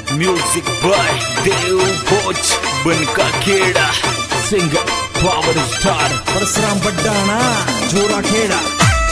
Music by देव कोच बनका खेड़ा सिंगर पावर स्टार परशुराम बड्डाना जोरा खेड़ा।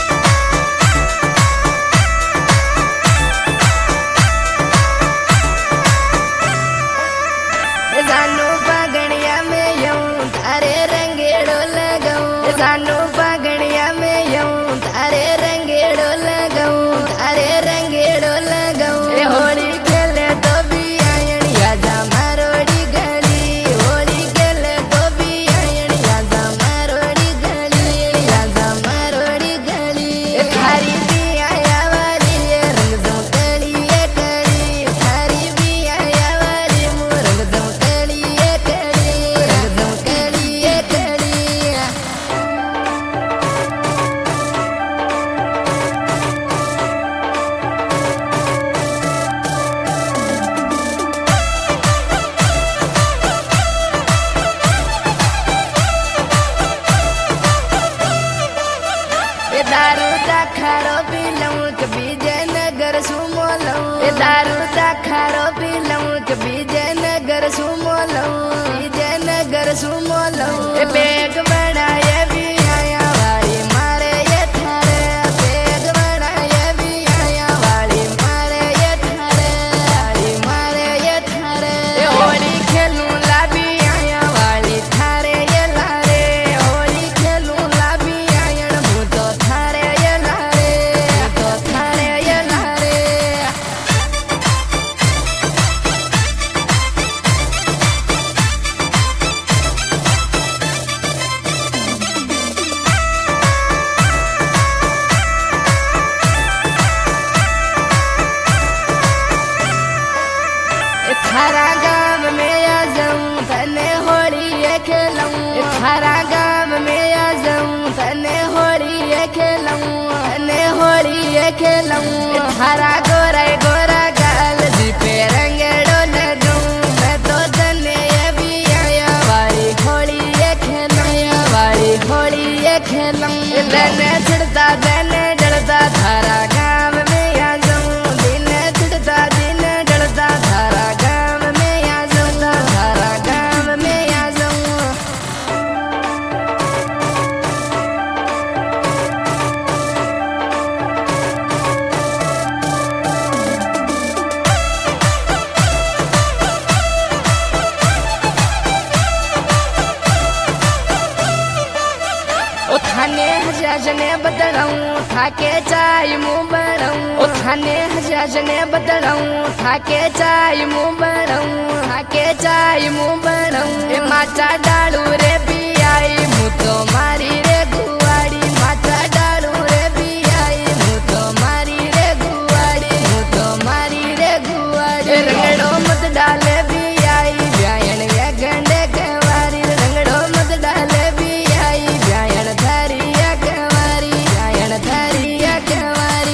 सानू पगड़िया में यूं तारे रंगेड़ो लगाऊं, सानू पगड़िया में यूं तारे रंगेड़ो लगाऊं, तारे रंगेड़ो लगाऊं। होली खेले तो भी आयन यादा मारोड़ी गली, होली खेले तो भी आयन यादा मारोड़ी गली, यादा मारोड़ी गली। थारी भी आया वाली रंग दूं कली कली, थारी भी आया वाली रंग दूं कली कली, रंग दूं कली कली। दारू दा खारो पी लऊं कभी जयनगर सुमो लऊं, दारू दा खारो पी लऊं कभी जयनगर सुमो लऊं, जयनगर सुमो लऊं। बेग बनाए भी आया वाली मारे ये थारे, बेग बनाए भी आया वाली मारे ये थारे, वाली मारे ये थारे। होली खेलूं ला भी आया वाली थारे ये लारे, होली खेलूं ला भी आया भूतो थारे ये लारे, भूतो थारे ये लारे। थारा गाँव में आ जाऊं तने होली ये खेलूं, थारा गाँव में आ जाऊं तने होली ये खेलूं, तने होली ये खेलूं। थारा गोरा गोरा गाल जी पे रंगेड़ो लगाऊं, मैं तो तने ये भी आया वाली होली ये खेलूं, वाली होली ये खेलूं। दिन छिड़ता दिन डरता थारा गाँव में आ जाऊं, दिन छिड़ता दिन डरता थारा गाँव में आ जाऊं, थारा गाँव में आ जाऊं। ओ थाने हजाजने बदलाऊं थाके चाय मुँह बढ़ाऊं, ओ थाने हजाजने बदलाऊं थाके चाय मुँह बढ़ाऊं, थाके चाय मुँह बढ़ाऊं। माचा डालू रे भी आई मुँह तो मारी रे गुआड़ी, माचा डालू रे भी आई मुँह तो मारी रे गुआड़ी, मुँह तो मारी रे गुआड़ी। रंगड़ो मत डाले भी आई ब्यायन ये गंडे कवारी, रंगड़ो मत डाले भी आई ब्यायन थारी ये कवारी, ब्यायन थारी ये कवारी।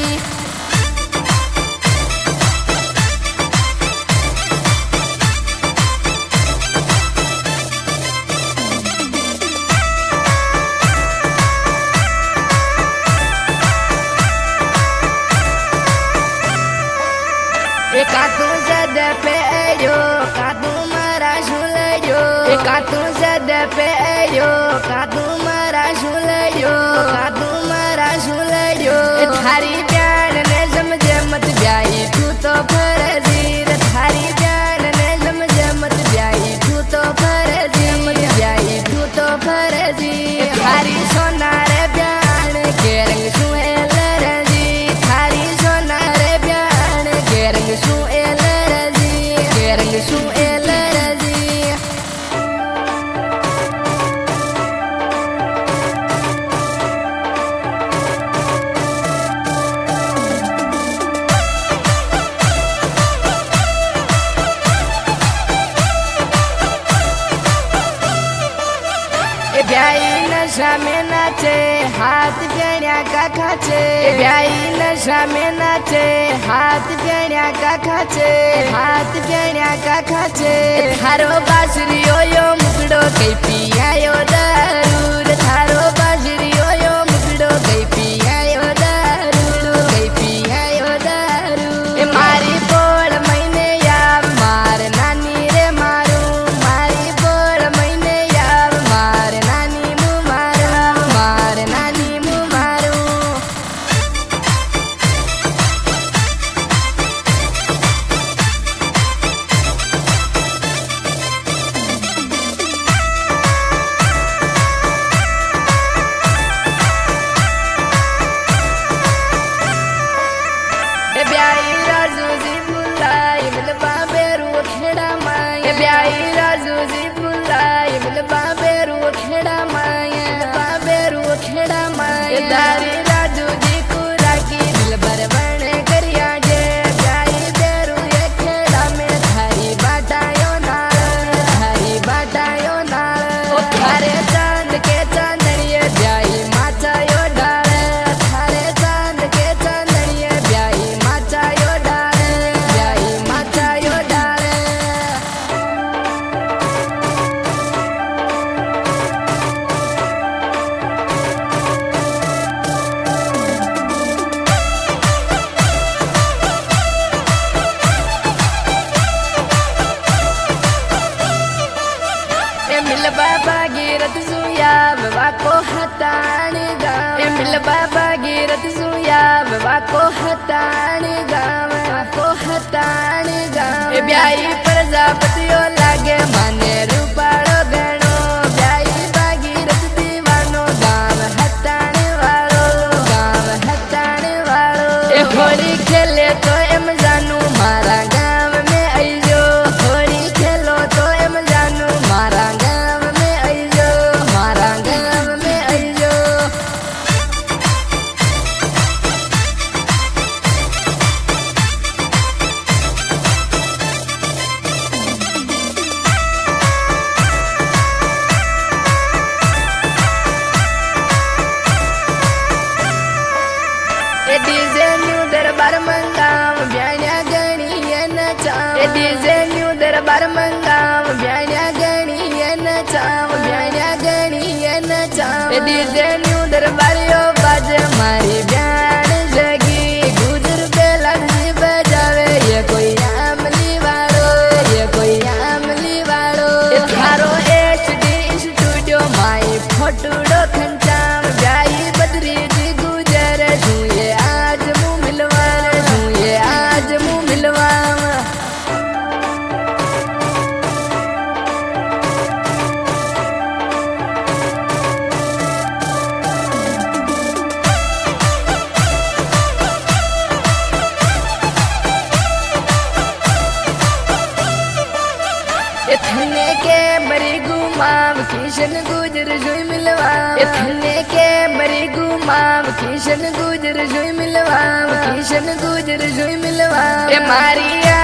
कातू जद पे आयो कातू मारा झूलयो, कातू जद पे आयो कातू मारा झूलयो, कातू मारा झूलयो। थारी प्यार ने समझे मत ब्याई तू तो फर्जी, थारी प्यार ने समझे मत ब्याई तू तो फर्जी, मत ब्याई तू तो फर्जी। थारी सोना रे प्यार के रंग सुहेल रजी, थारी सोना रे प्यार के रंग सुहेल रजी, के रंग सुहेल रजी। ब्याई नशा में नाचे हाथ गण्या का खाचे, ब्याई नशा में नाचे हाथ गण्या का खाचे, हाथ गण्या का खाचे। थारो बासुरियो यो मुकड़ो कई पियायो दारू, थारो बासुरियो यो मुकड़ो कई पियायो दारू, कई पियायो दारू। मारी बोल मैंने या भागीरथ सुयाब वाको हताणी गाँव ब्याई प्रजापतियो लागे माने रूपाड़ो बेणो ब्याई भागीरथ दीवानो गाँव हताणी वालो ए होली खेले तो एम जानू मारा गाँव में आईजो होली खेलो तो एम जानू मारा गाँव में आईजो डीजे न्यू दरबार मंगाव ब्याण्या गणीय नचाव डीजे न्यू दरबार मंगाव ब्याण्या गणीय नचाव डीजे न्यू दरबार यो बाजे मारी ब्याण जगी गुजर बेला जी बजावे ये कोई आमली वालो थारो HD स्टूडियो माई फोटोड़ो खंचाम ब्याई बदरी जी गुजर झूले आज मुँह मिलवाम इतने के बरी गुमाम किशन गुजर जुई मिलवाम इतने के बरी गुमाम किशन गुजर जुई मिलवाम ए मारिया